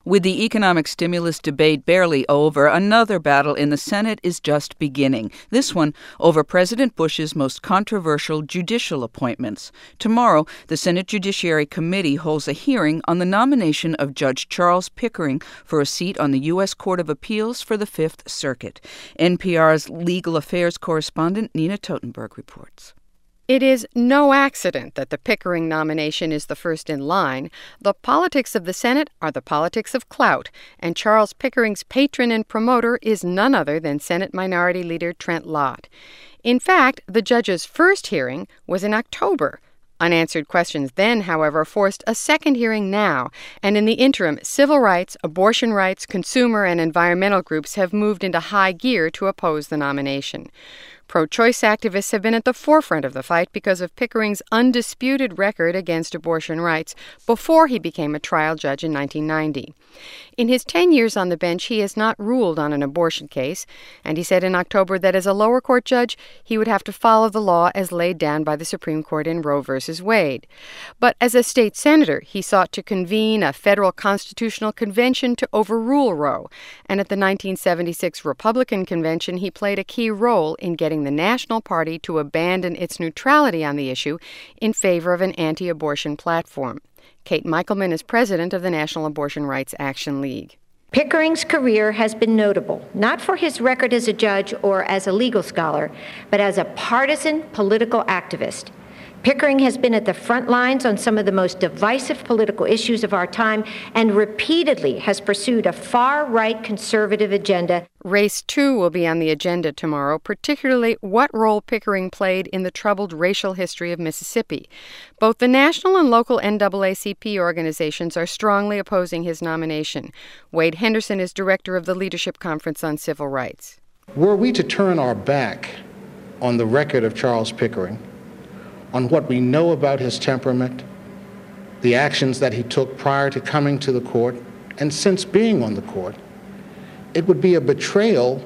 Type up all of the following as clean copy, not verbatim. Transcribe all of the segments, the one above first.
With the economic stimulus debate barely over, another battle in the Senate is just beginning. This one over President Bush's most controversial judicial appointments. Tomorrow, the Senate Judiciary Committee holds a hearing on the nomination of Judge Charles Pickering for a seat on the U.S. Court of Appeals for the Fifth Circuit. NPR's legal affairs correspondent Nina Totenberg reports. It is no accident that the Pickering nomination is the first in line. The politics of the Senate are the politics of clout, and Charles Pickering's patron and promoter is none other than Senate Minority Leader Trent Lott. In fact, the judge's first hearing was in October. Unanswered questions then, however, forced a second hearing now, and in the interim, civil rights, abortion rights, consumer and environmental groups have moved into high gear to oppose the nomination. Pro-choice activists have been at the forefront of the fight because of Pickering's undisputed record against abortion rights before he became a trial judge in 1990. In his 10 years on the bench, he has not ruled on an abortion case, and he said in October that as a lower court judge, he would have to follow the law as laid down by the Supreme Court in Roe v. Wade. But as a state senator, he sought to convene a federal constitutional convention to overrule Roe, and at the 1976 Republican convention, he played a key role in getting the National Party to abandon its neutrality on the issue in favor of an anti-abortion platform. Kate Michelman is president of the National Abortion Rights Action League. Pickering's career has been notable, not for his record as a judge or as a legal scholar, but as a partisan political activist. Pickering has been at the front lines on some of the most divisive political issues of our time and repeatedly has pursued a far-right conservative agenda. Race 2 will be on the agenda tomorrow, particularly what role Pickering played in the troubled racial history of Mississippi. Both the national and local NAACP organizations are strongly opposing his nomination. Wade Henderson is director of the Leadership Conference on Civil Rights. Were we to turn our back on the record of Charles Pickering, on what we know about his temperament, the actions that he took prior to coming to the court, and since being on the court, it would be a betrayal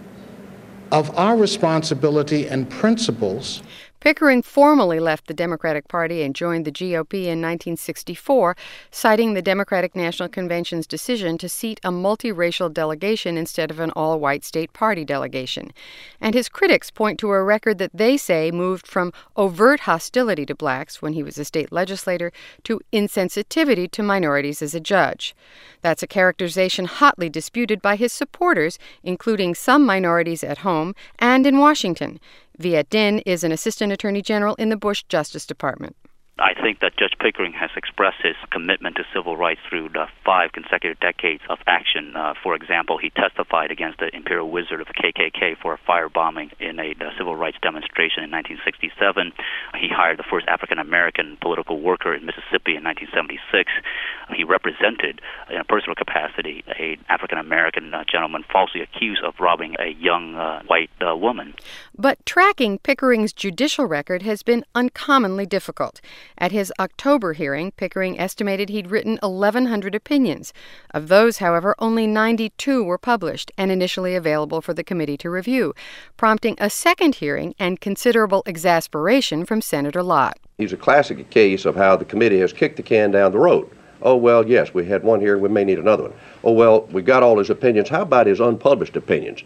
of our responsibility and principles. Pickering formally left the Democratic Party and joined the GOP in 1964, citing the Democratic National Convention's decision to seat a multiracial delegation instead of an all-white state party delegation. And his critics point to a record that they say moved from overt hostility to blacks when he was a state legislator to insensitivity to minorities as a judge. That's a characterization hotly disputed by his supporters, including some minorities at home and in Washington. Viet Dinh is an assistant attorney general in the Bush Justice Department. I think that Judge Pickering has expressed his commitment to civil rights through the 5 consecutive decades of action. For example, he testified against the Imperial Wizard of the KKK for a firebombing in a civil rights demonstration in 1967. He hired the first African-American political worker in Mississippi in 1976. He represented, in a personal capacity, an African-American gentleman falsely accused of robbing a young white woman. But tracking Pickering's judicial record has been uncommonly difficult. At his October hearing, Pickering estimated he'd written 1,100 opinions. Of those, however, only 92 were published and initially available for the committee to review, prompting a second hearing and considerable exasperation from Senator Lott. He's a classic case of how the committee has kicked the can down the road. Oh, well, yes, we had one here, we may need another one. Oh, well, we got all his opinions. How about his unpublished opinions?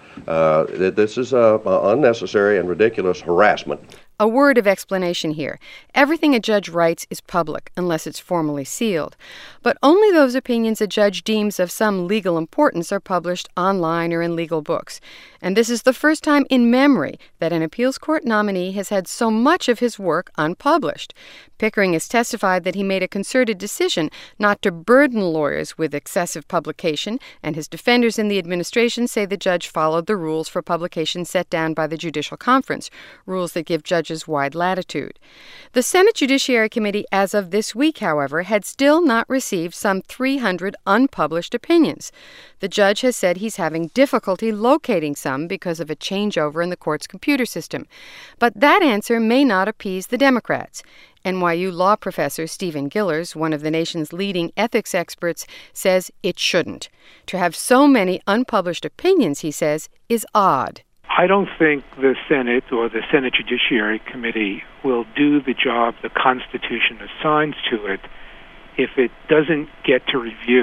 This is unnecessary and ridiculous harassment. A word of explanation here. Everything a judge writes is public, unless it's formally sealed. But only those opinions a judge deems of some legal importance are published online or in legal books. And this is the first time in memory that an appeals court nominee has had so much of his work unpublished. Pickering has testified that he made a concerted decision not to burden lawyers with excessive publication, and his defenders in the administration say the judge followed the rules for publication set down by the Judicial Conference, rules that give judges wide latitude. The Senate Judiciary Committee, as of this week, however, had still not received some 300 unpublished opinions. The judge has said he's having difficulty locating some because of a changeover in the court's computer system. But that answer may not appease the Democrats. NYU law professor Stephen Gillers, one of the nation's leading ethics experts, says it shouldn't. To have so many unpublished opinions, he says, is odd. I don't think the Senate or the Senate Judiciary Committee will do the job the Constitution assigns to it if it doesn't get to review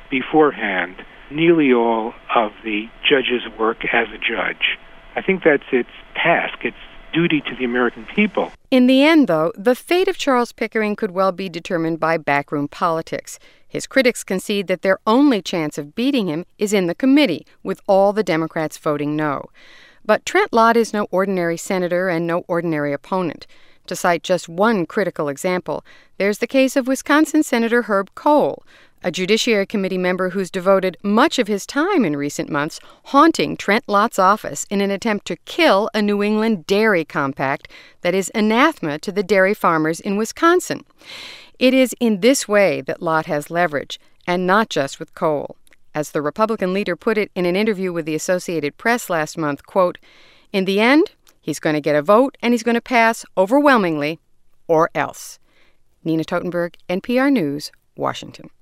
beforehand nearly all of the judge's work as a judge. I think that's its task, its duty to the American people. In the end, though, the fate of Charles Pickering could well be determined by backroom politics. His critics concede that their only chance of beating him is in the committee, with all the Democrats voting no. But Trent Lott is no ordinary senator and no ordinary opponent. To cite just one critical example, there's the case of Wisconsin Senator Herb Kohl, a Judiciary Committee member who's devoted much of his time in recent months haunting Trent Lott's office in an attempt to kill a New England dairy compact that is anathema to the dairy farmers in Wisconsin. It is in this way that Lott has leverage, and not just with Kohl. As the Republican leader put it in an interview with the Associated Press last month, quote, "In the end, he's going to get a vote and he's going to pass overwhelmingly, or else." Nina Totenberg, NPR News, Washington.